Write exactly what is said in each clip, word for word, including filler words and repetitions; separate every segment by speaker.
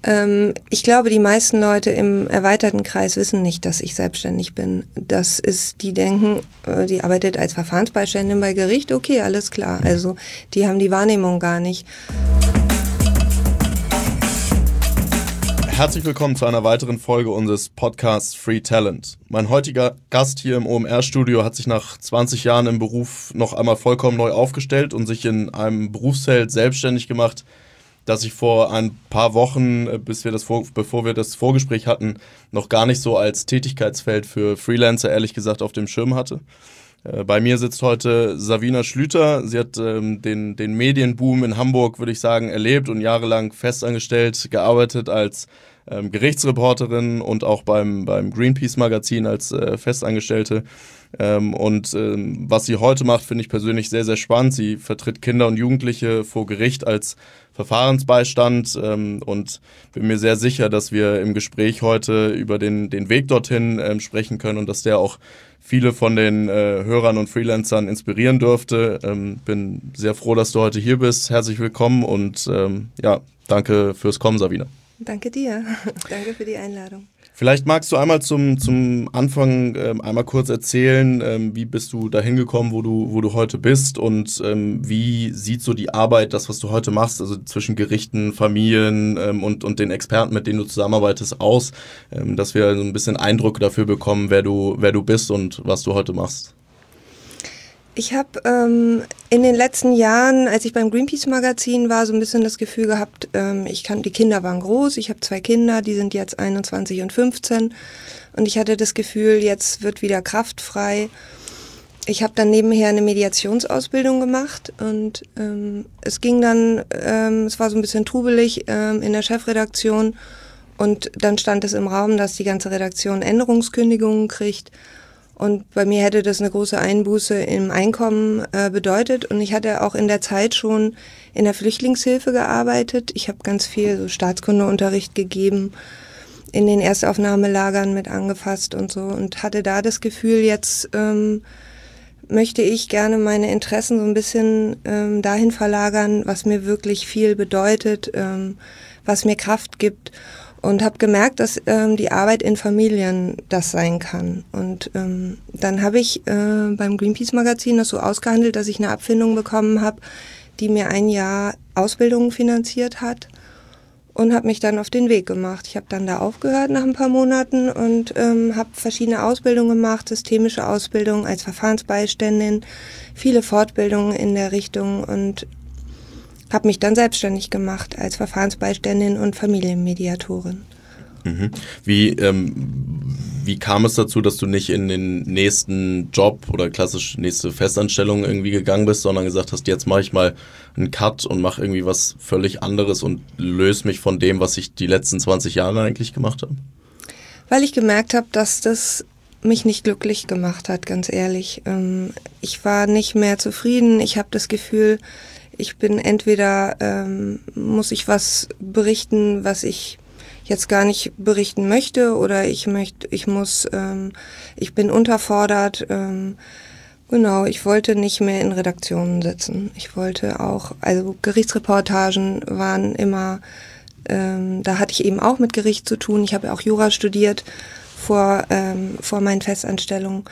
Speaker 1: Ähm, ich glaube, die meisten Leute im erweiterten Kreis wissen nicht, dass ich selbstständig bin. Das ist, die denken, äh, die arbeitet als Verfahrensbeiständin bei Gericht, okay, alles klar. Also die haben die Wahrnehmung gar nicht.
Speaker 2: Herzlich willkommen zu einer weiteren Folge unseres Podcasts Free Talent. Mein heutiger Gast hier im O M R-Studio hat sich nach zwanzig Jahren im Beruf noch einmal vollkommen neu aufgestellt und sich in einem Berufsfeld selbstständig gemacht, das ich vor ein paar Wochen, bis wir das vor, bevor wir das Vorgespräch hatten, noch gar nicht so als Tätigkeitsfeld für Freelancer ehrlich gesagt auf dem Schirm hatte. Äh, bei mir sitzt heute Savina Schlüter. Sie hat ähm, den, den Medienboom in Hamburg, würde ich sagen, erlebt und jahrelang festangestellt gearbeitet als ähm, Gerichtsreporterin und auch beim, beim Greenpeace-Magazin als äh, Festangestellte. Ähm, und ähm, was sie heute macht, finde ich persönlich sehr, sehr spannend. Sie vertritt Kinder und Jugendliche vor Gericht als Verfahrensbeistand ähm, und bin mir sehr sicher, dass wir im Gespräch heute über den, den Weg dorthin ähm, sprechen können und dass der auch viele von den äh, Hörern und Freelancern inspirieren dürfte. Ähm, bin sehr froh, dass du heute hier bist. Herzlich willkommen und ähm, ja, danke fürs Kommen, Savina.
Speaker 1: Danke dir. Danke für die Einladung.
Speaker 2: Vielleicht magst du einmal zum, zum Anfang ähm, einmal kurz erzählen, ähm, wie bist du dahin gekommen, wo du, wo du heute bist und ähm, wie sieht so die Arbeit, das, was du heute machst, also zwischen Gerichten, Familien ähm, und, und den Experten, mit denen du zusammenarbeitest, aus, ähm, dass wir so ein bisschen Eindruck dafür bekommen, wer du, wer du bist und was du heute machst.
Speaker 1: Ich habe ähm, in den letzten Jahren, als ich beim Greenpeace-Magazin war, so ein bisschen das Gefühl gehabt, ähm, ich kann, die Kinder waren groß, ich habe zwei Kinder, die sind jetzt einundzwanzig und fünfzehn und ich hatte das Gefühl, jetzt wird wieder Kraft frei. Ich habe dann nebenher eine Mediationsausbildung gemacht und ähm, es ging dann, ähm, es war so ein bisschen trubelig ähm, in der Chefredaktion und dann stand es im Raum, dass die ganze Redaktion Änderungskündigungen kriegt. Und bei mir hätte das eine große Einbuße im Einkommen äh, bedeutet. Und ich hatte auch in der Zeit schon in der Flüchtlingshilfe gearbeitet. Ich habe ganz viel so Staatskundeunterricht gegeben, in den Erstaufnahmelagern mit angefasst und so. Und hatte da das Gefühl, jetzt ähm, möchte ich gerne meine Interessen so ein bisschen ähm, dahin verlagern, was mir wirklich viel bedeutet, ähm, was mir Kraft gibt. Und habe gemerkt, dass ähm, die Arbeit in Familien das sein kann. Und ähm, dann habe ich äh, beim Greenpeace-Magazin das so ausgehandelt, dass ich eine Abfindung bekommen habe, die mir ein Jahr Ausbildung finanziert hat und habe mich dann auf den Weg gemacht. Ich habe dann da aufgehört nach ein paar Monaten und ähm, habe verschiedene Ausbildungen gemacht, systemische Ausbildung als Verfahrensbeiständin, viele Fortbildungen in der Richtung und habe mich dann selbstständig gemacht als Verfahrensbeiständin und Familienmediatorin.
Speaker 2: Mhm. Wie, ähm, wie kam es dazu, dass du nicht in den nächsten Job oder klassisch nächste Festanstellung irgendwie gegangen bist, sondern gesagt hast, jetzt mache ich mal einen Cut und mache irgendwie was völlig anderes und löse mich von dem, was ich die letzten zwanzig Jahre eigentlich gemacht habe?
Speaker 1: Weil ich gemerkt habe, dass das mich nicht glücklich gemacht hat, ganz ehrlich. Ich war nicht mehr zufrieden. Ich habe das Gefühl, ich bin entweder, ähm, muss ich was berichten, was ich jetzt gar nicht berichten möchte, oder ich möchte, ich muss, ähm, ich bin unterfordert. Ähm, genau, ich wollte nicht mehr in Redaktionen sitzen. Ich wollte auch, also Gerichtsreportagen waren immer, ähm, da hatte ich eben auch mit Gericht zu tun. Ich habe ja auch Jura studiert vor, ähm, vor meinen Festanstellungen.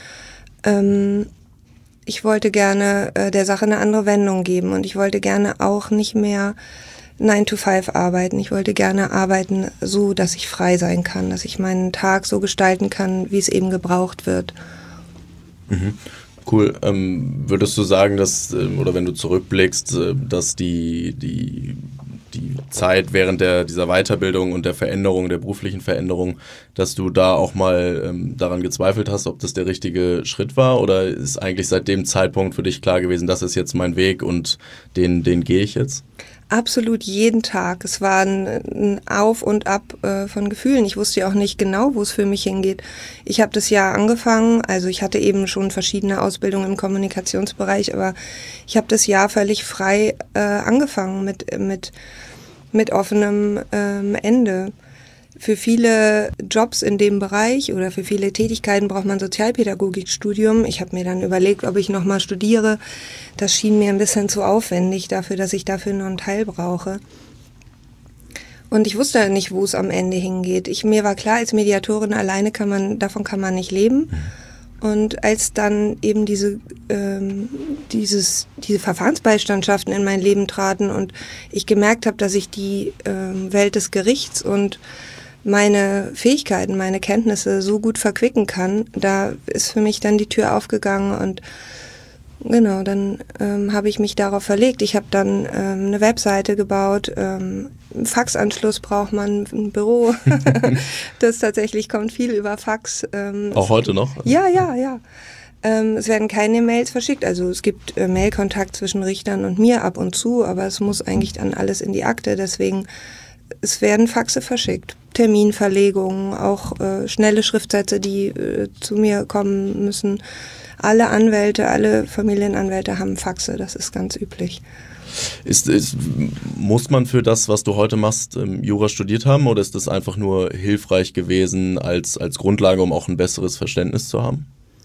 Speaker 1: Ähm, Ich wollte gerne äh, der Sache eine andere Wendung geben und ich wollte gerne auch nicht mehr nine to five arbeiten. Ich wollte gerne arbeiten so, dass ich frei sein kann, dass ich meinen Tag so gestalten kann, wie es eben gebraucht wird.
Speaker 2: Mhm. Cool. Ähm, würdest du sagen, dass, oder wenn du zurückblickst, dass die, die, die Zeit während der, dieser Weiterbildung und der Veränderung, der beruflichen Veränderung, dass du da auch mal ähm, daran gezweifelt hast, ob das der richtige Schritt war, oder ist eigentlich seit dem Zeitpunkt für dich klar gewesen, das ist jetzt mein Weg und den, den gehe ich jetzt?
Speaker 1: Absolut jeden Tag. Es war ein, ein Auf und Ab äh, von Gefühlen. Ich wusste ja auch nicht genau, wo es für mich hingeht. Ich habe das Jahr angefangen, also ich hatte eben schon verschiedene Ausbildungen im Kommunikationsbereich, aber ich habe das Jahr völlig frei äh, angefangen mit mit mit offenem ähm, Ende. Für viele Jobs in dem Bereich oder für viele Tätigkeiten braucht man Sozialpädagogikstudium. Ich habe mir dann überlegt, ob ich nochmal studiere. Das schien mir ein bisschen zu aufwendig dafür, dass ich dafür nur einen Teil brauche. Und ich wusste nicht, wo es am Ende hingeht. Ich, mir war klar, als Mediatorin alleine kann man, davon kann man nicht leben. Und als dann eben diese, ähm, dieses, diese Verfahrensbeistandschaften in mein Leben traten und ich gemerkt habe, dass ich die ähm, Welt des Gerichts und meine Fähigkeiten, meine Kenntnisse so gut verquicken kann, da ist für mich dann die Tür aufgegangen und genau, dann ähm, habe ich mich darauf verlegt. Ich habe dann ähm, eine Webseite gebaut, ähm, einen Faxanschluss braucht man, ein Büro. Das tatsächlich kommt viel über Fax. Ähm,
Speaker 2: Auch heute noch?
Speaker 1: Ja, ja, ja. Ähm, es werden keine Mails verschickt, also es gibt äh, Mailkontakt zwischen Richtern und mir ab und zu, aber es muss eigentlich dann alles in die Akte, deswegen es werden Faxe verschickt. Terminverlegungen, auch äh, schnelle Schriftsätze, die äh, zu mir kommen müssen. Alle Anwälte, alle Familienanwälte haben Faxe, das ist ganz üblich.
Speaker 2: Ist, ist, muss man für das, was du heute machst, Jura studiert haben oder ist das einfach nur hilfreich gewesen als, als Grundlage, um auch ein besseres Verständnis zu haben?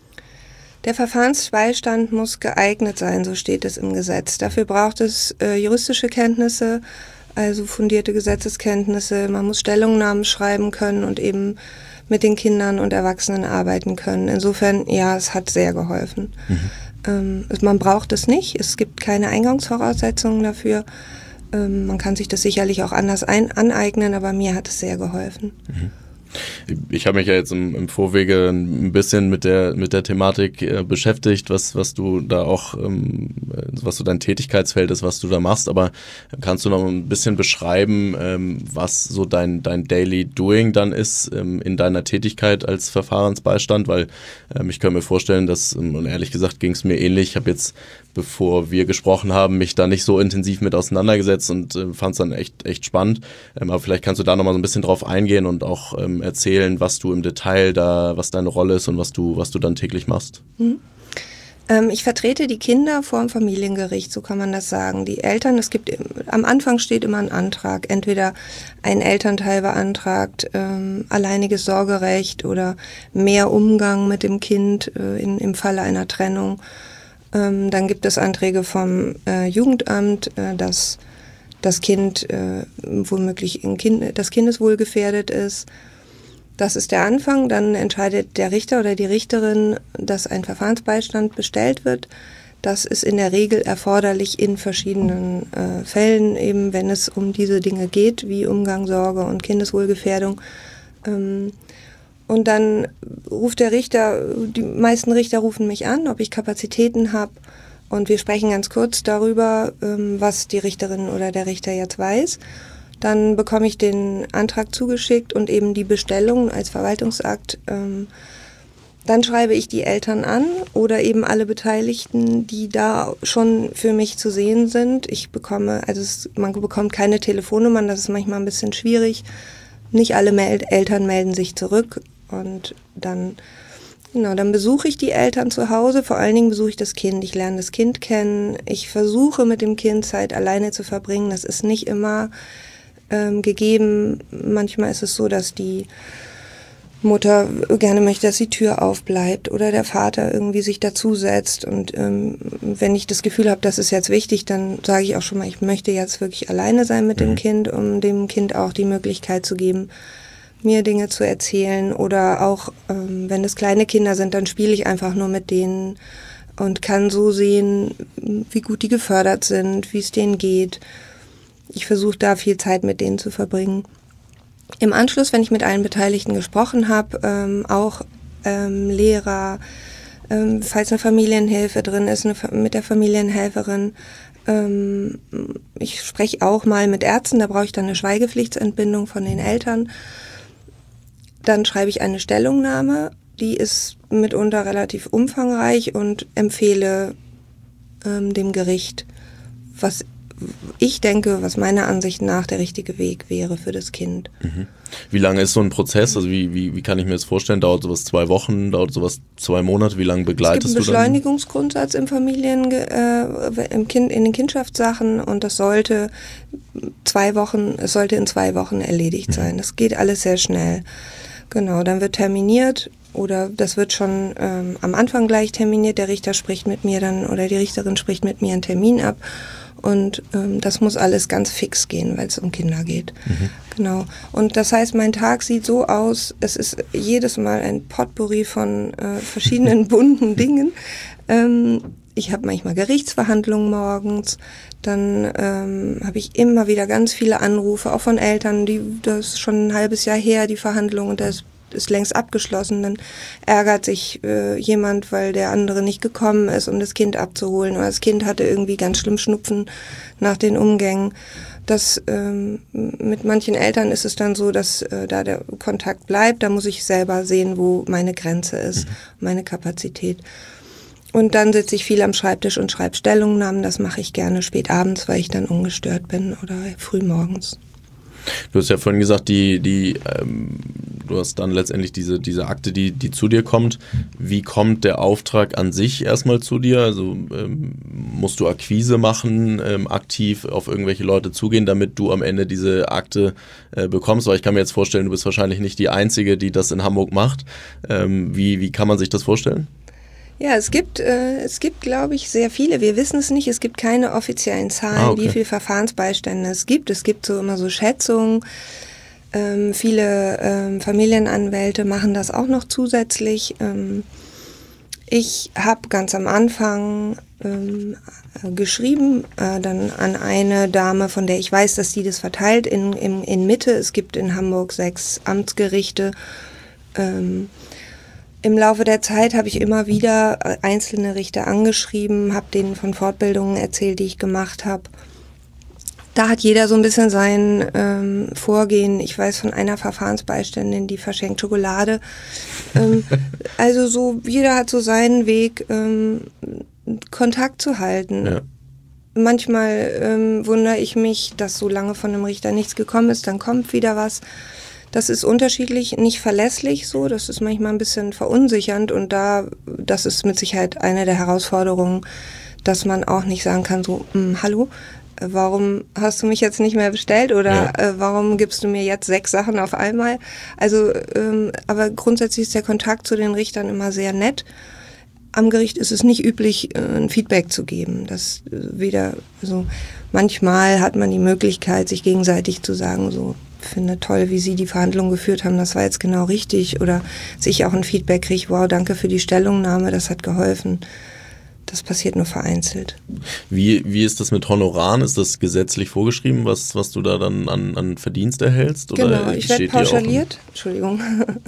Speaker 1: Der Verfahrensbeistand muss geeignet sein, so steht es im Gesetz. Dafür braucht es äh, juristische Kenntnisse, also fundierte Gesetzeskenntnisse. Man muss Stellungnahmen schreiben können und eben mit den Kindern und Erwachsenen arbeiten können. Insofern, ja, es hat sehr geholfen. Mhm. Ähm, man braucht es nicht. Es gibt keine Eingangsvoraussetzungen dafür. Ähm, man kann sich das sicherlich auch anders ein- aneignen, aber mir hat es sehr geholfen.
Speaker 2: Mhm. Ich habe mich ja jetzt im, im Vorwege ein bisschen mit der mit der Thematik äh, beschäftigt, was was du da auch, ähm, was so dein Tätigkeitsfeld ist, was du da machst. Aber kannst du noch ein bisschen beschreiben, ähm, was so dein dein Daily Doing dann ist ähm, in deiner Tätigkeit als Verfahrensbeistand? Weil ähm, ich kann mir vorstellen, dass, und ehrlich gesagt ging es mir ähnlich, ich habe jetzt, bevor wir gesprochen haben, mich da nicht so intensiv mit auseinandergesetzt und äh, fand es dann echt echt spannend. Ähm, aber vielleicht kannst du da noch mal so ein bisschen drauf eingehen und auch ähm, erzählen, was du im Detail da, was deine Rolle ist und was du, was du dann täglich machst.
Speaker 1: Mhm. Ähm, ich vertrete die Kinder vor dem Familiengericht, so kann man das sagen. Die Eltern, es gibt, am Anfang steht immer ein Antrag, entweder ein Elternteil beantragt ähm, alleiniges Sorgerecht oder mehr Umgang mit dem Kind äh, in, im Falle einer Trennung. Ähm, dann gibt es Anträge vom äh, Jugendamt, äh, dass das Kind äh, womöglich in kind, das Kindeswohl gefährdet ist. Das ist der Anfang, dann entscheidet der Richter oder die Richterin, dass ein Verfahrensbeistand bestellt wird. Das ist in der Regel erforderlich in verschiedenen äh, Fällen, eben wenn es um diese Dinge geht, wie Umgang, Sorge und Kindeswohlgefährdung. Ähm, und dann ruft der Richter, die meisten Richter rufen mich an, ob ich Kapazitäten habe. Und wir sprechen ganz kurz darüber, ähm, was die Richterin oder der Richter jetzt weiß. Dann bekomme ich den Antrag zugeschickt und eben die Bestellung als Verwaltungsakt. Ähm, dann schreibe ich die Eltern an oder eben alle Beteiligten, die da schon für mich zu sehen sind. Ich bekomme, also es, man bekommt keine Telefonnummern, das ist manchmal ein bisschen schwierig. Nicht alle Mel- Eltern melden sich zurück und dann, genau, dann besuche ich die Eltern zu Hause. Vor allen Dingen besuche ich das Kind. Ich lerne das Kind kennen. Ich versuche mit dem Kind Zeit alleine zu verbringen. Das ist nicht immer Ähm, gegeben. Manchmal ist es so, dass die Mutter gerne möchte, dass die Tür aufbleibt oder der Vater irgendwie sich dazusetzt. Und ähm, wenn ich das Gefühl habe, das ist jetzt wichtig, dann sage ich auch schon mal, ich möchte jetzt wirklich alleine sein mit mhm. dem Kind, um dem Kind auch die Möglichkeit zu geben, mir Dinge zu erzählen. Oder auch, ähm, wenn es kleine Kinder sind, dann spiele ich einfach nur mit denen und kann so sehen, wie gut die gefördert sind, wie es denen geht. Ich versuche da viel Zeit mit denen zu verbringen. Im Anschluss, wenn ich mit allen Beteiligten gesprochen habe, ähm, auch ähm, Lehrer, ähm, falls eine Familienhilfe drin ist, eine, mit der Familienhelferin. Ähm, ich spreche auch mal mit Ärzten, da brauche ich dann eine Schweigepflichtsentbindung von den Eltern. Dann schreibe ich eine Stellungnahme, die ist mitunter relativ umfangreich und empfehle ähm, dem Gericht, was ich denke, was meiner Ansicht nach der richtige Weg wäre für das Kind.
Speaker 2: Mhm. Wie lange ist so ein Prozess? Also wie, wie, wie kann ich mir das vorstellen? Dauert sowas zwei Wochen? Dauert sowas zwei Monate? Wie lange begleitest du dann?
Speaker 1: Es gibt einen Beschleunigungsgrundsatz im Familien, äh, im kind, in den Kindschaftssachen und das sollte zwei Wochen, es sollte in zwei Wochen erledigt sein. Mhm. Das geht alles sehr schnell. Genau, dann wird terminiert oder das wird schon ähm, am Anfang gleich terminiert. Der Richter spricht mit mir dann oder die Richterin spricht mit mir einen Termin ab. Und ähm, das muss alles ganz fix gehen, weil es um Kinder geht.
Speaker 2: Mhm.
Speaker 1: Genau. Und das heißt, mein Tag sieht so aus, es ist jedes Mal ein Potpourri von äh, verschiedenen bunten Dingen. Ähm, ich habe manchmal Gerichtsverhandlungen morgens, dann ähm, habe ich immer wieder ganz viele Anrufe, auch von Eltern, die das ist schon ein halbes Jahr her, die Verhandlung, und das ist längst abgeschlossen. Dann ärgert sich äh, jemand, weil der andere nicht gekommen ist, um das Kind abzuholen. Oder das Kind hatte irgendwie ganz schlimm Schnupfen nach den Umgängen. Das, ähm, mit manchen Eltern ist es dann so, dass äh, da der Kontakt bleibt. Da muss ich selber sehen, wo meine Grenze ist, mhm. meine Kapazität. Und dann sitze ich viel am Schreibtisch und schreibe Stellungnahmen. Das mache ich gerne spät abends, weil ich dann ungestört bin, oder früh morgens.
Speaker 2: Du hast ja vorhin gesagt, die, die, ähm, du hast dann letztendlich diese, diese Akte, die, die zu dir kommt. Wie kommt der Auftrag an sich erstmal zu dir? Also ähm, musst du Akquise machen, ähm, aktiv auf irgendwelche Leute zugehen, damit du am Ende diese Akte äh, bekommst? Weil ich kann mir jetzt vorstellen, du bist wahrscheinlich nicht die Einzige, die das in Hamburg macht. Ähm, wie, wie kann man sich das vorstellen?
Speaker 1: Ja, es gibt, äh, es gibt, glaube ich, sehr viele. Wir wissen es nicht. Es gibt keine offiziellen Zahlen, ah, okay. wie viele Verfahrensbeistände es gibt. Es gibt so immer so Schätzungen. Ähm, viele ähm, Familienanwälte machen das auch noch zusätzlich. Ähm, ich habe ganz am Anfang ähm, geschrieben, äh, dann an eine Dame, von der ich weiß, dass die das verteilt in, in, in Mitte. Es gibt in Hamburg sechs Amtsgerichte. Ähm, Im Laufe der Zeit habe ich immer wieder einzelne Richter angeschrieben, habe denen von Fortbildungen erzählt, die ich gemacht habe. Da hat jeder so ein bisschen sein ähm, Vorgehen. Ich weiß von einer Verfahrensbeiständin, die verschenkt Schokolade. Ähm, also so, jeder hat so seinen Weg, ähm, Kontakt zu halten. Ja. Manchmal ähm, wundere ich mich, dass so lange von einem Richter nichts gekommen ist, dann kommt wieder was. Das ist unterschiedlich, nicht verlässlich so, das ist manchmal ein bisschen verunsichernd, und da, das ist mit Sicherheit eine der Herausforderungen, dass man auch nicht sagen kann, so, hallo, warum hast du mich jetzt nicht mehr bestellt, oder ja. äh, warum gibst du mir jetzt sechs Sachen auf einmal? Also, ähm, aber grundsätzlich ist der Kontakt zu den Richtern immer sehr nett. Am Gericht ist es nicht üblich, ein Feedback zu geben. Das weder, also manchmal hat man die Möglichkeit, sich gegenseitig zu sagen, so, finde toll, wie Sie die Verhandlungen geführt haben, das war jetzt genau richtig, oder sich auch ein Feedback kriege, wow, danke für die Stellungnahme, das hat geholfen. Das passiert nur vereinzelt.
Speaker 2: Wie, wie ist das mit Honoraren? Ist das gesetzlich vorgeschrieben, was, was du da dann an, an Verdienst erhältst? Oder
Speaker 1: genau, ich werde pauschaliert, Entschuldigung,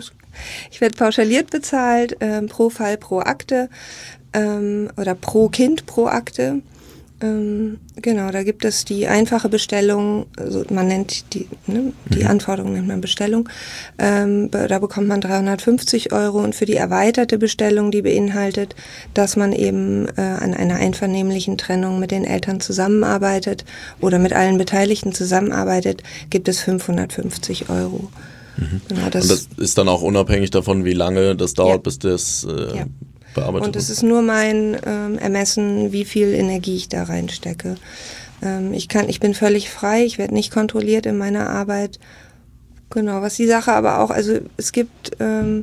Speaker 1: ich werde pauschaliert bezahlt, äh, pro Fall, pro Akte, ähm, oder pro Kind, pro Akte. Ähm, genau, da gibt es die einfache Bestellung, also man nennt die, ne, die mhm. Anforderung nennt man Bestellung, ähm, da bekommt man dreihundertfünfzig Euro, und für die erweiterte Bestellung, die beinhaltet, dass man eben äh, an einer einvernehmlichen Trennung mit den Eltern zusammenarbeitet oder mit allen Beteiligten zusammenarbeitet, gibt es fünfhundertfünfzig Euro.
Speaker 2: Mhm. Genau, das, und das ist dann auch unabhängig davon, wie lange das dauert, ja. bis das äh,
Speaker 1: ja.
Speaker 2: bearbeitet
Speaker 1: Und es ist nur mein ähm, Ermessen, wie viel Energie ich da reinstecke. Ähm, ich kann, ich bin völlig frei, ich werde nicht kontrolliert in meiner Arbeit. Genau, was die Sache aber auch, also es gibt ähm,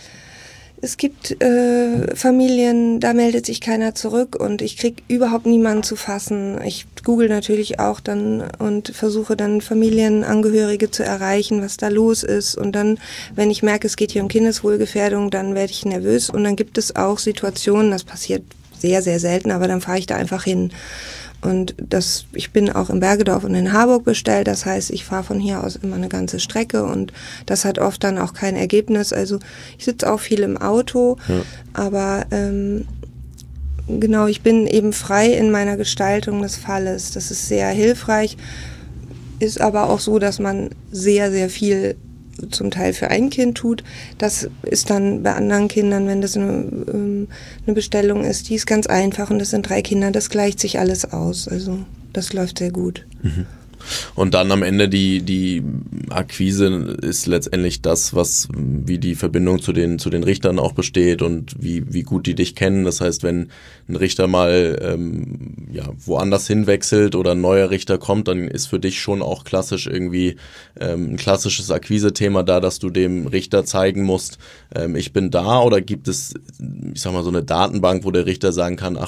Speaker 1: es gibt äh, Familien, da meldet sich keiner zurück, und ich krieg überhaupt niemanden zu fassen. Ich google natürlich auch dann und versuche dann Familienangehörige zu erreichen, was da los ist. Und dann, wenn ich merke, es geht hier um Kindeswohlgefährdung, dann werde ich nervös. Und dann gibt es auch Situationen, das passiert sehr, sehr selten, aber dann fahre ich da einfach hin. Und das, ich bin auch in Bergedorf und in Harburg bestellt, das heißt, ich fahre von hier aus immer eine ganze Strecke, und das hat oft dann auch kein Ergebnis. Also ich sitze auch viel im Auto, ja. aber ähm, genau, ich bin eben frei in meiner Gestaltung des Falles. Das ist sehr hilfreich, ist aber auch so, dass man sehr, sehr viel zum Teil für ein Kind tut. Das ist dann bei anderen Kindern, wenn das eine, eine Bestellung ist, die ist ganz einfach, und das sind drei Kinder, das gleicht sich alles aus. Also das läuft sehr gut.
Speaker 2: Mhm. Und dann am Ende die, die Akquise ist letztendlich das, was, wie die Verbindung zu den, zu den Richtern auch besteht und wie, wie gut die dich kennen. Das heißt, wenn ein Richter mal ähm, ja, woanders hinwechselt oder ein neuer Richter kommt, dann ist für dich schon auch klassisch irgendwie ähm, ein klassisches Akquise-Thema da, dass du dem Richter zeigen musst, ähm, ich bin da, oder gibt es, ich sag mal, so eine Datenbank, wo der Richter sagen kann, ach,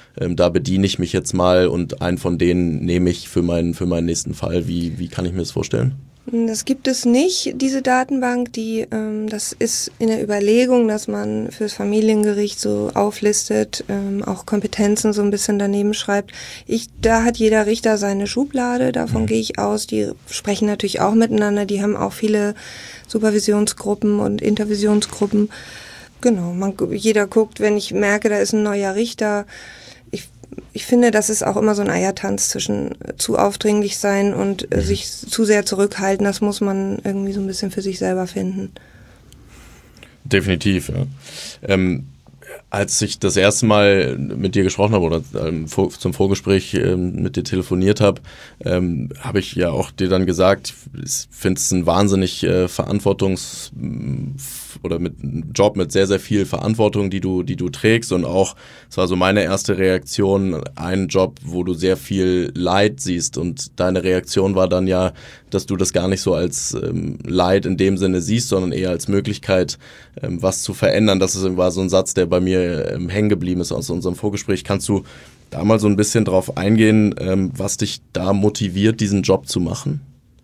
Speaker 2: ähm, da bediene ich mich jetzt mal und einen von denen nehme ich für meinen, für meinen nächsten Fall. Wie, wie kann ich mir das vorstellen?
Speaker 1: Das gibt es nicht, diese Datenbank, die, ähm, das ist in der Überlegung, dass man fürs Familiengericht so auflistet, ähm, auch Kompetenzen so ein bisschen daneben schreibt. Ich, da hat jeder Richter seine Schublade, davon mhm. gehe ich aus. Die sprechen natürlich auch miteinander, die haben auch viele Supervisionsgruppen und Intervisionsgruppen. Genau, man, jeder guckt, wenn ich merke, da ist ein neuer Richter. Ich Ich finde, das ist auch immer so ein Eiertanz zwischen zu aufdringlich sein und äh, sich zu sehr zurückhalten. Das muss man irgendwie so ein bisschen für sich selber finden.
Speaker 2: Definitiv, ja. Ähm, als ich das erste Mal mit dir gesprochen habe oder ähm, vor, zum Vorgespräch ähm, mit dir telefoniert habe, ähm, habe ich ja auch dir dann gesagt, ich finde es ein wahnsinnig äh, Verantwortungs- oder mit einem Job mit sehr, sehr viel Verantwortung, die du, die du trägst und auch, das war so meine erste Reaktion, ein Job, wo du sehr viel Leid siehst und deine Reaktion war dann ja, dass du das gar nicht so als ähm, Leid in dem Sinne siehst, sondern eher als Möglichkeit, ähm, was zu verändern. Das ist, war so ein Satz, der bei mir ähm, hängen geblieben ist aus unserem Vorgespräch. Kannst du da mal so ein bisschen drauf eingehen, ähm, was dich da motiviert, diesen Job zu machen?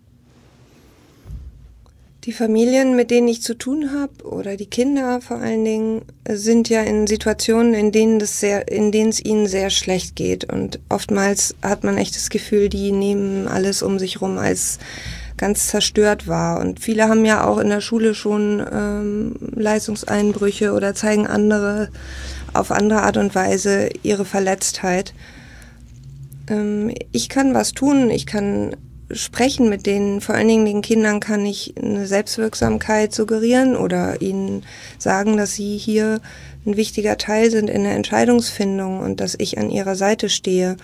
Speaker 1: Die Familien, mit denen ich zu tun habe, oder die Kinder vor allen Dingen, sind ja in Situationen, in denen das sehr, in denen es ihnen sehr schlecht geht. Und oftmals hat man echt das Gefühl, die nehmen alles um sich rum als ganz zerstört wahr. Und viele haben ja auch in der Schule schon ähm, Leistungseinbrüche oder zeigen andere auf andere Art und Weise ihre Verletztheit. Ähm, ich kann was tun, ich kann sprechen mit denen, vor allen Dingen den Kindern kann ich eine Selbstwirksamkeit suggerieren oder ihnen sagen, dass sie hier ein wichtiger Teil sind in der Entscheidungsfindung und dass ich an ihrer Seite stehe.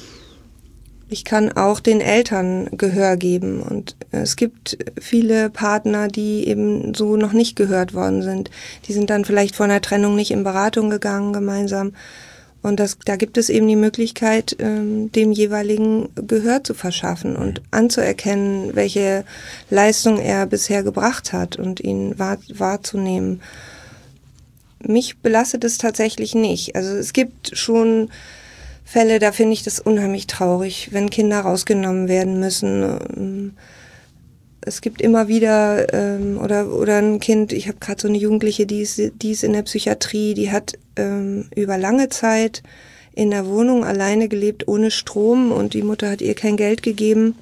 Speaker 1: Ich kann auch den Eltern Gehör geben und es gibt viele Partner, die eben so noch nicht gehört worden sind. Die sind dann vielleicht vor einer Trennung nicht in Beratung gegangen gemeinsam. Und das, da gibt es eben die Möglichkeit, ähm, dem jeweiligen Gehör zu verschaffen und anzuerkennen, welche Leistung er bisher gebracht hat und ihn wahr, wahrzunehmen. Mich belastet es tatsächlich nicht. Also es gibt schon Fälle, da finde ich das unheimlich traurig, wenn Kinder rausgenommen werden müssen. Es gibt immer wieder, ähm, oder oder ein Kind, ich habe gerade so eine Jugendliche, die ist, die ist in der Psychiatrie, die hat ähm, über lange Zeit in der Wohnung alleine gelebt, ohne Strom und die Mutter hat ihr kein Geld gegeben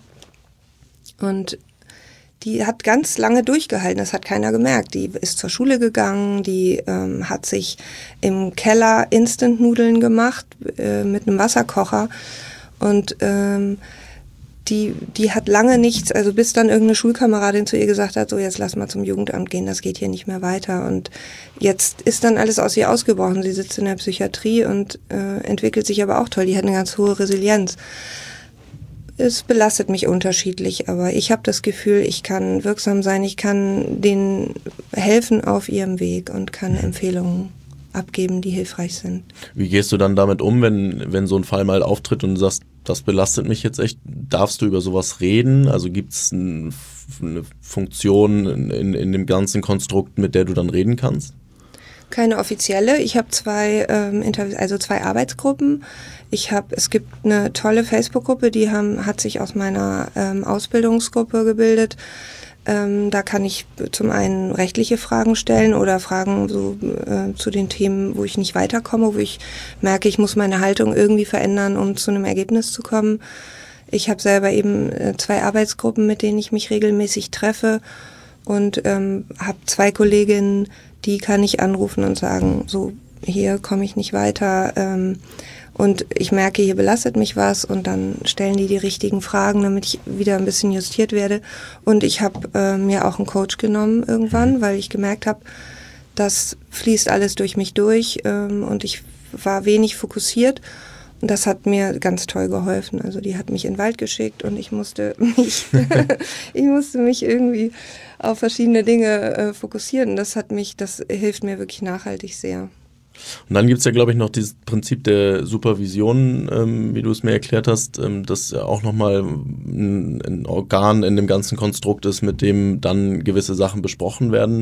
Speaker 1: und die hat ganz lange durchgehalten, das hat keiner gemerkt. Die ist zur Schule gegangen, die ähm, hat sich im Keller Instant-Nudeln gemacht äh, mit einem Wasserkocher und ähm, Die, die hat lange nichts, also bis dann irgendeine Schulkameradin zu ihr gesagt hat, so jetzt lass mal zum Jugendamt gehen, das geht hier nicht mehr weiter. Und jetzt ist dann alles aus ihr ausgebrochen. Sie sitzt in der Psychiatrie und äh, entwickelt sich aber auch toll. Die hat eine ganz hohe Resilienz. Es belastet mich unterschiedlich, aber ich habe das Gefühl, ich kann wirksam sein, ich kann denen helfen auf ihrem Weg und kann Empfehlungen abgeben, die hilfreich sind.
Speaker 2: Wie gehst du dann damit um, wenn, wenn so ein Fall mal auftritt und du sagst, das belastet mich jetzt echt? Darfst du über sowas reden? Also gibt es ein, eine Funktion in, in, in dem ganzen Konstrukt, mit der du dann reden kannst?
Speaker 1: Keine offizielle. Ich habe zwei ähm, Interviews, also zwei Arbeitsgruppen. Ich habe, es gibt eine tolle Facebook-Gruppe, die haben, hat sich aus meiner ähm, Ausbildungsgruppe gebildet. Ähm, da kann ich zum einen rechtliche Fragen stellen oder Fragen so äh, zu den Themen, wo ich nicht weiterkomme, wo ich merke, ich muss meine Haltung irgendwie verändern, um zu einem Ergebnis zu kommen. Ich habe selber eben äh, zwei Arbeitsgruppen, mit denen ich mich regelmäßig treffe und ähm, habe zwei Kolleginnen, die kann ich anrufen und sagen, so hier komme ich nicht weiter. Ähm, Und ich merke, hier belastet mich was und dann stellen die die richtigen Fragen, damit ich wieder ein bisschen justiert werde. Und ich habe äh, mir auch einen Coach genommen irgendwann, weil ich gemerkt habe, das fließt alles durch mich durch ähm, und ich war wenig fokussiert. Und das hat mir ganz toll geholfen. Also die hat mich in den Wald geschickt und ich musste mich, ich musste mich irgendwie auf verschiedene Dinge äh, fokussieren. Das hat mich, das hilft mir wirklich nachhaltig sehr.
Speaker 2: Und dann gibt es ja, glaube ich, noch dieses Prinzip der Supervision, ähm, wie du es mir erklärt hast, ähm, das ja auch nochmal ein, ein Organ in dem ganzen Konstrukt ist, mit dem dann gewisse Sachen besprochen werden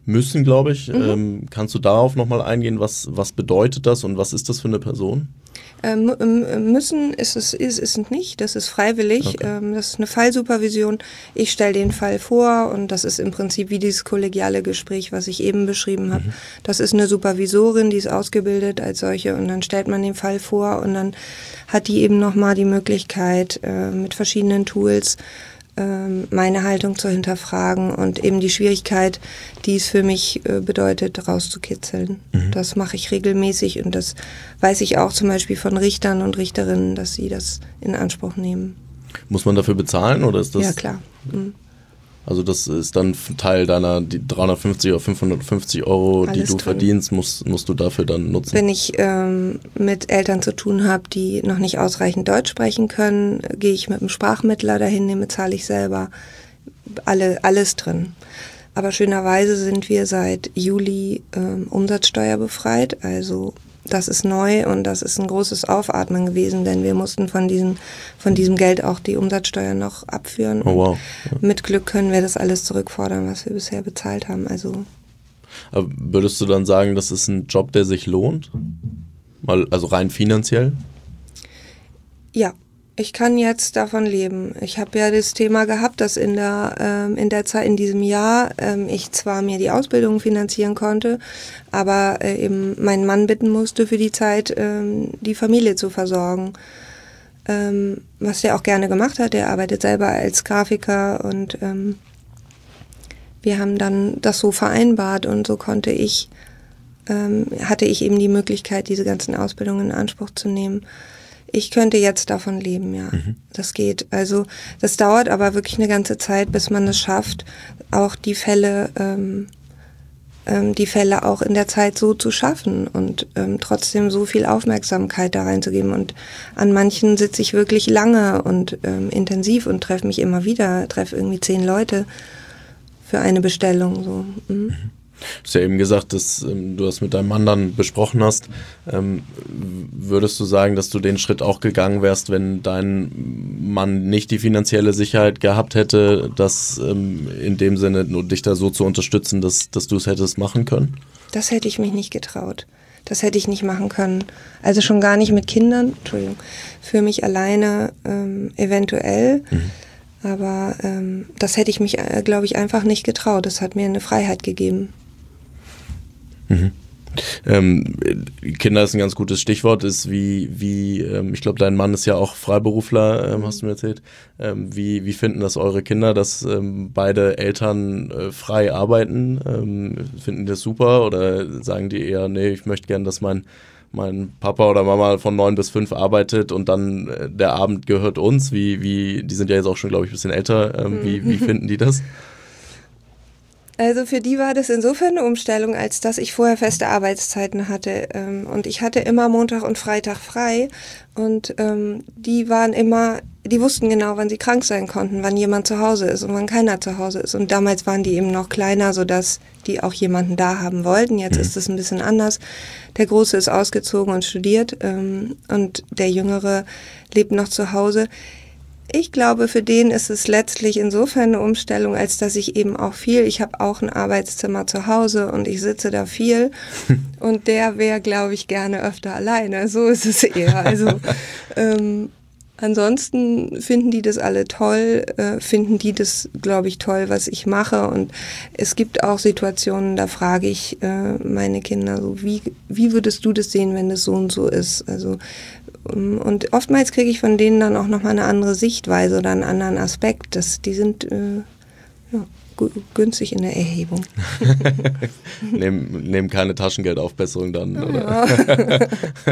Speaker 2: müssen, glaube ich.
Speaker 1: Mhm.
Speaker 2: Ähm, kannst du darauf nochmal eingehen? Was, was bedeutet das und was ist das für eine Person?
Speaker 1: Ähm, müssen ist es ist, ist es nicht, das ist freiwillig,
Speaker 2: Okay.
Speaker 1: ähm, das ist eine Fallsupervision. Ich stelle den Fall vor und das ist im Prinzip wie dieses kollegiale Gespräch, was ich eben beschrieben habe. Mhm. Das ist eine Supervisorin, die ist ausgebildet als solche und dann stellt man den Fall vor und dann hat die eben nochmal die Möglichkeit äh, mit verschiedenen Tools meine Haltung zu hinterfragen und eben die Schwierigkeit, die es für mich äh, bedeutet, rauszukitzeln. Mhm. Das mache ich regelmäßig und das weiß ich auch zum Beispiel von Richtern und Richterinnen, dass sie das in Anspruch nehmen.
Speaker 2: Muss man dafür bezahlen oder ist das?
Speaker 1: Ja, klar. Mhm.
Speaker 2: Also das ist dann Teil deiner die dreihundertfünfzig oder fünfhundertfünfzig Euro,
Speaker 1: Alles
Speaker 2: die du
Speaker 1: drin.
Speaker 2: verdienst, musst, musst du dafür dann nutzen?
Speaker 1: Wenn ich ähm, mit Eltern zu tun habe, die noch nicht ausreichend Deutsch sprechen können, gehe ich mit einem Sprachmittler dahin, den bezahle ich selber. Alle, alles drin. Aber schönerweise sind wir seit Juli ähm, umsatzsteuerbefreit, also das ist neu und das ist ein großes Aufatmen gewesen, denn wir mussten von diesem, von diesem Geld auch die Umsatzsteuer noch abführen.
Speaker 2: Oh wow. Ja.
Speaker 1: Mit Glück können wir das alles zurückfordern, was wir bisher bezahlt haben. Also
Speaker 2: Aber würdest du dann sagen, das ist ein Job, der sich lohnt? Mal, also rein finanziell?
Speaker 1: Ja. Ich kann jetzt davon leben. Ich habe ja das Thema gehabt, dass in der ähm, in der Zeit in diesem Jahr ähm, ich zwar mir die Ausbildung finanzieren konnte, aber äh, eben meinen Mann bitten musste für die Zeit ähm, die Familie zu versorgen. Ähm, was der auch gerne gemacht hat. Der arbeitet selber als Grafiker und ähm, wir haben dann das so vereinbart und so konnte ich ähm, hatte ich eben die Möglichkeit, diese ganzen Ausbildungen in Anspruch zu nehmen. Ich könnte jetzt davon leben, ja. Mhm. Das geht. Also das dauert aber wirklich eine ganze Zeit, bis man es schafft, auch die Fälle, ähm, ähm, die Fälle auch in der Zeit so zu schaffen und ähm, trotzdem so viel Aufmerksamkeit da reinzugeben. Und an manchen sitze ich wirklich lange und ähm, intensiv und treffe mich immer wieder, treffe irgendwie zehn Leute für eine Bestellung. So. Mhm. Mhm.
Speaker 2: Du hast ja eben gesagt, dass ähm, du das mit deinem Mann dann besprochen hast. Ähm, würdest du sagen, dass du den Schritt auch gegangen wärst, wenn dein Mann nicht die finanzielle Sicherheit gehabt hätte, das ähm, in dem Sinne nur dich da so zu unterstützen, dass, dass du es hättest machen können?
Speaker 1: Das hätte ich mich nicht getraut. Das hätte ich nicht machen können. Also schon gar nicht mit Kindern, Entschuldigung, für mich alleine ähm, eventuell. Mhm. Aber ähm, das hätte ich mich, äh, glaube ich, einfach nicht getraut. Das hat mir eine Freiheit gegeben.
Speaker 2: Mhm. Ähm, Kinder ist ein ganz gutes Stichwort, ist wie, wie ähm, ich glaube, dein Mann ist ja auch Freiberufler, ähm, hast du mir erzählt. Ähm, wie, wie finden das eure Kinder, dass ähm, beide Eltern äh, frei arbeiten? Ähm, finden die das super oder sagen die eher, nee, ich möchte gerne, dass mein, mein Papa oder Mama von neun bis fünf arbeitet und dann äh, der Abend gehört uns? Wie, wie, die sind ja jetzt auch schon, glaube ich, ein bisschen älter. Ähm, mhm. wie, wie finden die das?
Speaker 1: Also für die war das insofern eine Umstellung, als dass ich vorher feste Arbeitszeiten hatte und ich hatte immer Montag und Freitag frei und ähm, die waren immer, die wussten genau, wann sie krank sein konnten, wann jemand zu Hause ist und wann keiner zu Hause ist und damals waren die eben noch kleiner, sodass die auch jemanden da haben wollten. Jetzt mhm. ist es ein bisschen anders. Der Große ist ausgezogen und studiert ähm, und der Jüngere lebt noch zu Hause. Ich glaube, für den ist es letztlich insofern eine Umstellung, als dass ich eben auch viel, ich habe auch ein Arbeitszimmer zu Hause und ich sitze da viel und der wäre, glaube ich, gerne öfter alleine. So ist es eher. Also ähm, ansonsten finden die das alle toll, äh, finden die das, glaube ich, toll, was ich mache und es gibt auch Situationen, da frage ich äh, meine Kinder so, wie, wie würdest du das sehen, wenn das so und so ist? Also und oftmals kriege ich von denen dann auch nochmal eine andere Sichtweise oder einen anderen Aspekt. Das, die sind äh, ja, gu- günstig in der Erhebung.
Speaker 2: nehmen, nehmen keine Taschengeldaufbesserung dann,
Speaker 1: ja.
Speaker 2: oder?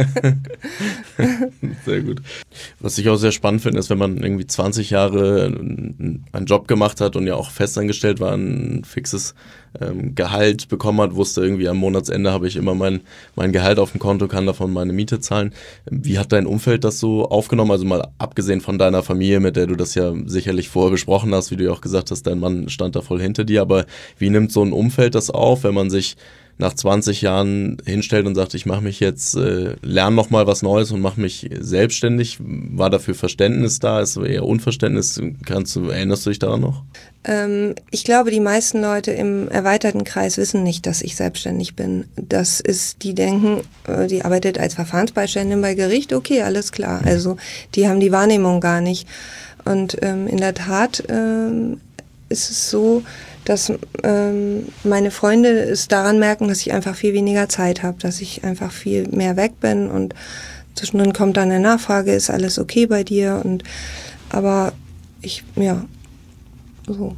Speaker 2: Sehr gut. Was ich auch sehr spannend finde, ist, wenn man irgendwie zwanzig Jahre einen Job gemacht hat und ja auch festangestellt war, ein fixes ähm, Gehalt bekommen hat, wusste irgendwie am Monatsende habe ich immer mein, mein Gehalt auf dem Konto, kann davon meine Miete zahlen. Wie hat dein Umfeld das so aufgenommen? Also mal abgesehen von deiner Familie, mit der du das ja sicherlich vorher besprochen hast, wie du ja auch gesagt hast, dein Mann stand da voll hinter dir, aber wie nimmt so ein Umfeld das auf, wenn man sich nach zwanzig Jahren hinstellt und sagt, ich mache mich jetzt, äh, lerne nochmal was Neues und mache mich selbstständig? War dafür Verständnis da? Ist eher Unverständnis? Kannst du, erinnerst du dich daran noch?
Speaker 1: Ähm, ich glaube, die meisten Leute im erweiterten Kreis wissen nicht, dass ich selbstständig bin. Das ist, die denken, äh, die arbeitet als Verfahrensbeiständin bei Gericht, okay, alles klar. Also die haben die Wahrnehmung gar nicht. Und ähm, in der Tat ähm, ist es so, dass ähm, meine Freunde es daran merken, dass ich einfach viel weniger Zeit habe, dass ich einfach viel mehr weg bin und zwischendrin kommt dann eine Nachfrage, ist alles okay bei dir? Und aber ich, ja, so.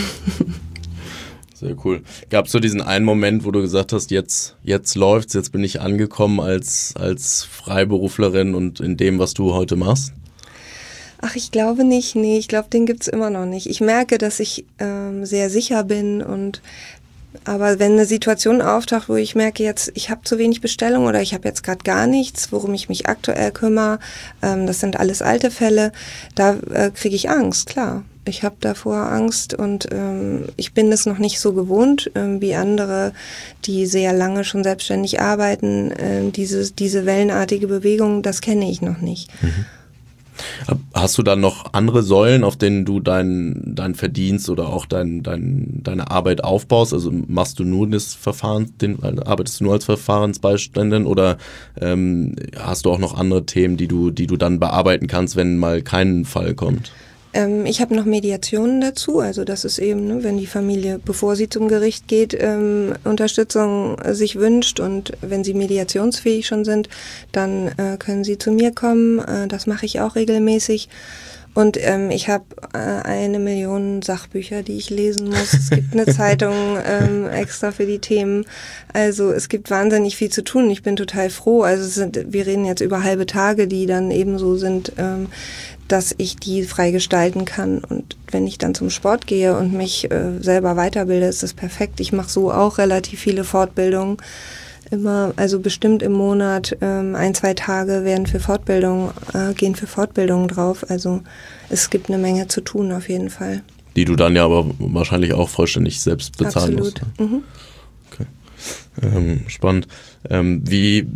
Speaker 2: Sehr cool. Gab es so diesen einen Moment, wo du gesagt hast, jetzt, jetzt läuft's, jetzt bin ich angekommen als, als Freiberuflerin und in dem, was du heute machst?
Speaker 1: Ach, ich glaube nicht. Nee, ich glaube, den gibt's immer noch nicht. Ich merke, dass ich ähm, sehr sicher bin und aber wenn eine Situation auftaucht, wo ich merke, jetzt ich habe zu wenig Bestellung oder ich habe jetzt gerade gar nichts, worum ich mich aktuell kümmere, ähm, das sind alles alte Fälle, da äh, kriege ich Angst, klar. Ich habe davor Angst und ähm, ich bin das noch nicht so gewohnt ähm, wie andere, die sehr lange schon selbstständig arbeiten. Ähm, diese, diese wellenartige Bewegung, das kenne ich noch nicht.
Speaker 2: Mhm. Hast du dann noch andere Säulen, auf denen du dein, dein Verdienst oder auch dein, dein, deine Arbeit aufbaust? Also machst du nur das Verfahren, den, arbeitest du nur als Verfahrensbeiständin oder ähm, hast du auch noch andere Themen, die du, die du dann bearbeiten kannst, wenn mal kein Fall kommt?
Speaker 1: Ähm, ich habe noch Mediationen dazu, also das ist eben, ne, wenn die Familie, bevor sie zum Gericht geht, ähm, Unterstützung äh, sich wünscht und wenn sie mediationsfähig schon sind, dann äh, können sie zu mir kommen, äh, das mache ich auch regelmäßig. Und ähm, ich habe äh, eine Million Sachbücher, die ich lesen muss. Es gibt eine Zeitung ähm, extra für die Themen. Also es gibt wahnsinnig viel zu tun. Ich bin total froh. Also es sind, wir reden jetzt über halbe Tage, die dann eben so sind, ähm, dass ich die frei gestalten kann. Und wenn ich dann zum Sport gehe und mich äh, selber weiterbilde, ist das perfekt. Ich mache so auch relativ viele Fortbildungen. Immer, also bestimmt im Monat ähm, ein, zwei Tage werden für Fortbildung, äh, gehen für Fortbildungen drauf. Also es gibt eine Menge zu tun auf jeden Fall.
Speaker 2: Die du dann ja aber wahrscheinlich auch vollständig selbst bezahlen
Speaker 1: Absolut.
Speaker 2: musst. Ne?
Speaker 1: Mhm.
Speaker 2: Okay. Ähm, spannend. Ähm, wie,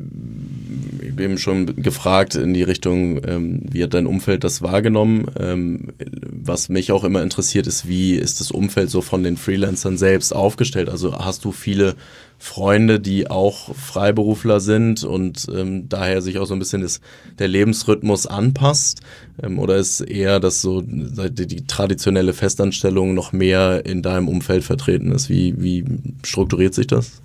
Speaker 2: ich bin eben schon gefragt in die Richtung, ähm, wie hat dein Umfeld das wahrgenommen? Ähm, was mich auch immer interessiert ist, wie ist das Umfeld so von den Freelancern selbst aufgestellt? Also hast du viele Freunde, die auch Freiberufler sind und ähm, daher sich auch so ein bisschen das, der Lebensrhythmus anpasst? Ähm, oder ist eher, dass so die, die traditionelle Festanstellung noch mehr in deinem Umfeld vertreten ist? Wie, wie strukturiert sich das?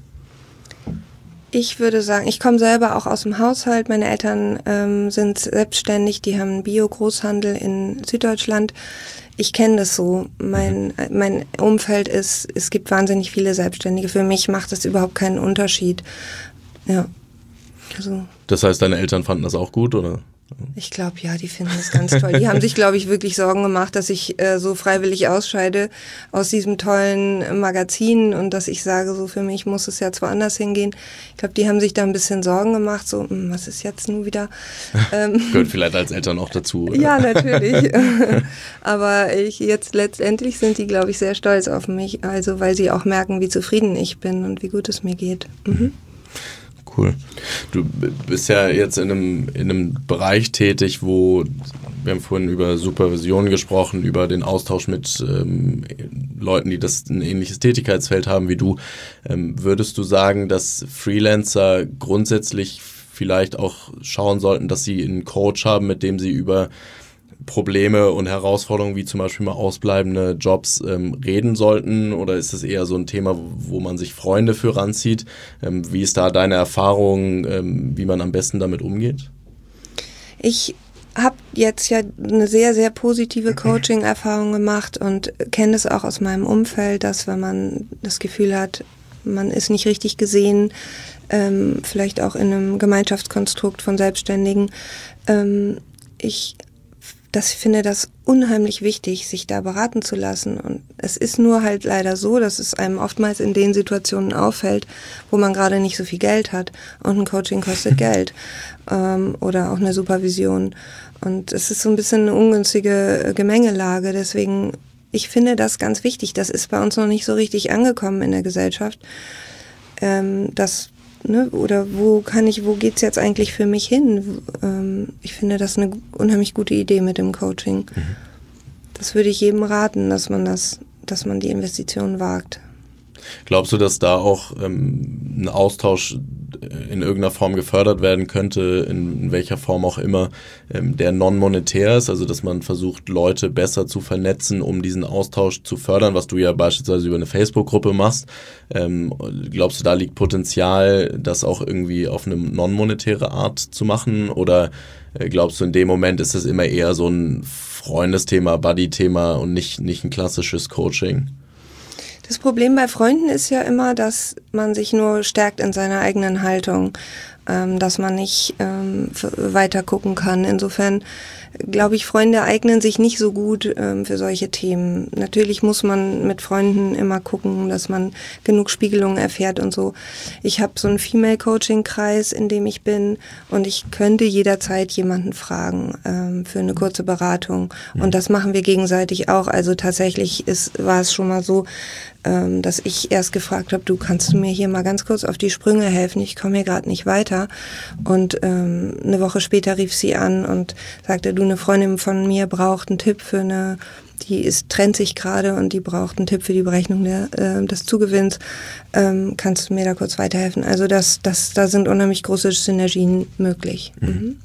Speaker 1: Ich würde sagen, ich komme selber auch aus dem Haushalt. Meine Eltern ähm, sind selbstständig, die haben einen Bio-Großhandel in Süddeutschland. Ich kenne das so. Mein, mein Umfeld ist, es gibt wahnsinnig viele Selbstständige. Für mich macht das überhaupt keinen Unterschied. Ja. Also.
Speaker 2: Das heißt, deine Eltern fanden das auch gut, oder?
Speaker 1: Ich glaube, ja, die finden das ganz toll. Die haben sich, glaube ich, wirklich Sorgen gemacht, dass ich äh, so freiwillig ausscheide aus diesem tollen äh, Magazin und dass ich sage, so für mich muss es jetzt woanders hingehen. Ich glaube, die haben sich da ein bisschen Sorgen gemacht, so, mh, was ist jetzt nun wieder? Ähm,
Speaker 2: Gehört vielleicht als Eltern auch dazu, oder?
Speaker 1: Ja, natürlich. Aber ich jetzt letztendlich sind die, glaube ich, sehr stolz auf mich, also weil sie auch merken, wie zufrieden ich bin und wie gut es mir geht. Mhm.
Speaker 2: Cool. Du bist ja jetzt in einem, in einem Bereich tätig, wo, wir haben vorhin über Supervision gesprochen, über den Austausch mit ähm, Leuten, die das ein ähnliches Tätigkeitsfeld haben wie du. Ähm, würdest du sagen, dass Freelancer grundsätzlich vielleicht auch schauen sollten, dass sie einen Coach haben, mit dem sie über Probleme und Herausforderungen wie zum Beispiel mal ausbleibende Jobs ähm, reden sollten? Oder ist es eher so ein Thema, wo man sich Freunde für ranzieht? Ähm, wie ist da deine Erfahrung, ähm, wie man am besten damit umgeht?
Speaker 1: Ich habe jetzt ja eine sehr, sehr positive Coaching-Erfahrung gemacht und kenne es auch aus meinem Umfeld, dass wenn man das Gefühl hat, man ist nicht richtig gesehen, ähm, vielleicht auch in einem Gemeinschaftskonstrukt von Selbstständigen, ähm, ich Das, ich finde das unheimlich wichtig, sich da beraten zu lassen. Und es ist nur halt leider so, dass es einem oftmals in den Situationen auffällt, wo man gerade nicht so viel Geld hat. Und ein Coaching kostet Geld. Ähm, oder auch eine Supervision. Und es ist so ein bisschen eine ungünstige Gemengelage. Deswegen, ich finde das ganz wichtig. Das ist bei uns noch nicht so richtig angekommen in der Gesellschaft. ähm, das, ne, oder wo kann ich, wo geht's jetzt eigentlich für mich hin? Ähm, ich finde das eine unheimlich gute Idee mit dem Coaching. Mhm. Das würde ich jedem raten, dass man das, dass man die Investition wagt.
Speaker 2: Glaubst du, dass da auch ähm, ein Austausch in irgendeiner Form gefördert werden könnte, in, in welcher Form auch immer, ähm, der non-monetär ist, also dass man versucht, Leute besser zu vernetzen, um diesen Austausch zu fördern, was du ja beispielsweise über eine Facebook-Gruppe machst. Ähm, glaubst du, da liegt Potenzial, das auch irgendwie auf eine non-monetäre Art zu machen? Oder äh, glaubst du, in dem Moment ist es immer eher so ein Freundesthema, Buddy-Thema und nicht, nicht ein klassisches Coaching?
Speaker 1: Das Problem bei Freunden ist ja immer, dass man sich nur stärkt in seiner eigenen Haltung, ähm, dass man nicht ähm, weiter gucken kann. Insofern glaube ich, Freunde eignen sich nicht so gut ähm, für solche Themen. Natürlich muss man mit Freunden immer gucken, dass man genug Spiegelungen erfährt und so. Ich habe so einen Female-Coaching-Kreis, in dem ich bin, und ich könnte jederzeit jemanden fragen ähm, für eine kurze Beratung. Und das machen wir gegenseitig auch. Also tatsächlich ist, war es schon mal so, ähm, dass ich erst gefragt habe, du, kannst du mir hier mal ganz kurz auf die Sprünge helfen? Ich komme hier gerade nicht weiter. Und ähm, eine Woche später rief sie an und sagte, du, eine Freundin von mir braucht einen Tipp für eine, die ist, trennt sich gerade und die braucht einen Tipp für die Berechnung der, äh, des Zugewinns. Ähm, kannst du mir da kurz weiterhelfen? Also das, das, da sind unheimlich große Synergien möglich. Mhm.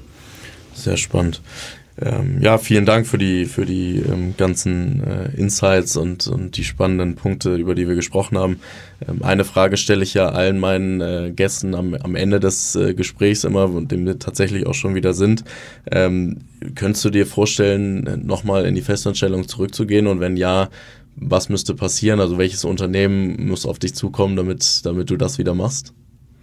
Speaker 2: Sehr spannend. Ähm, ja, vielen Dank für die für die ähm, ganzen äh, Insights und und die spannenden Punkte, über die wir gesprochen haben. Ähm, eine Frage stelle ich ja allen meinen äh, Gästen am, am Ende des äh, Gesprächs immer, und dem wir tatsächlich auch schon wieder sind. Ähm, könntest du dir vorstellen, nochmal in die Festanstellung zurückzugehen, und wenn ja, was müsste passieren? Also welches Unternehmen muss auf dich zukommen, damit damit du das wieder machst?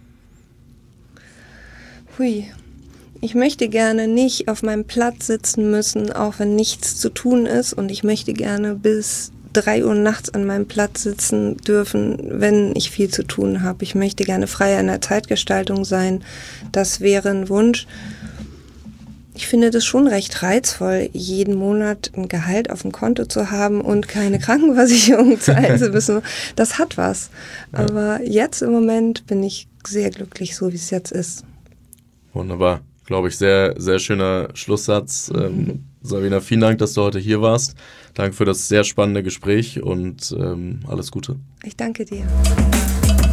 Speaker 1: Hui. Ich möchte gerne nicht auf meinem Platz sitzen müssen, auch wenn nichts zu tun ist. Und ich möchte gerne bis drei Uhr nachts an meinem Platz sitzen dürfen, wenn ich viel zu tun habe. Ich möchte gerne frei in der Zeitgestaltung sein. Das wäre ein Wunsch. Ich finde das schon recht reizvoll, jeden Monat ein Gehalt auf dem Konto zu haben und keine Krankenversicherung zahlen zu müssen. Das hat was. Aber jetzt im Moment bin ich sehr glücklich, so wie es jetzt ist.
Speaker 2: Wunderbar. Glaube ich, sehr, sehr schöner Schlusssatz. Mhm. Ähm, Sabina, vielen Dank, dass du heute hier warst. Danke für das sehr spannende Gespräch und ähm, alles Gute.
Speaker 1: Ich danke dir.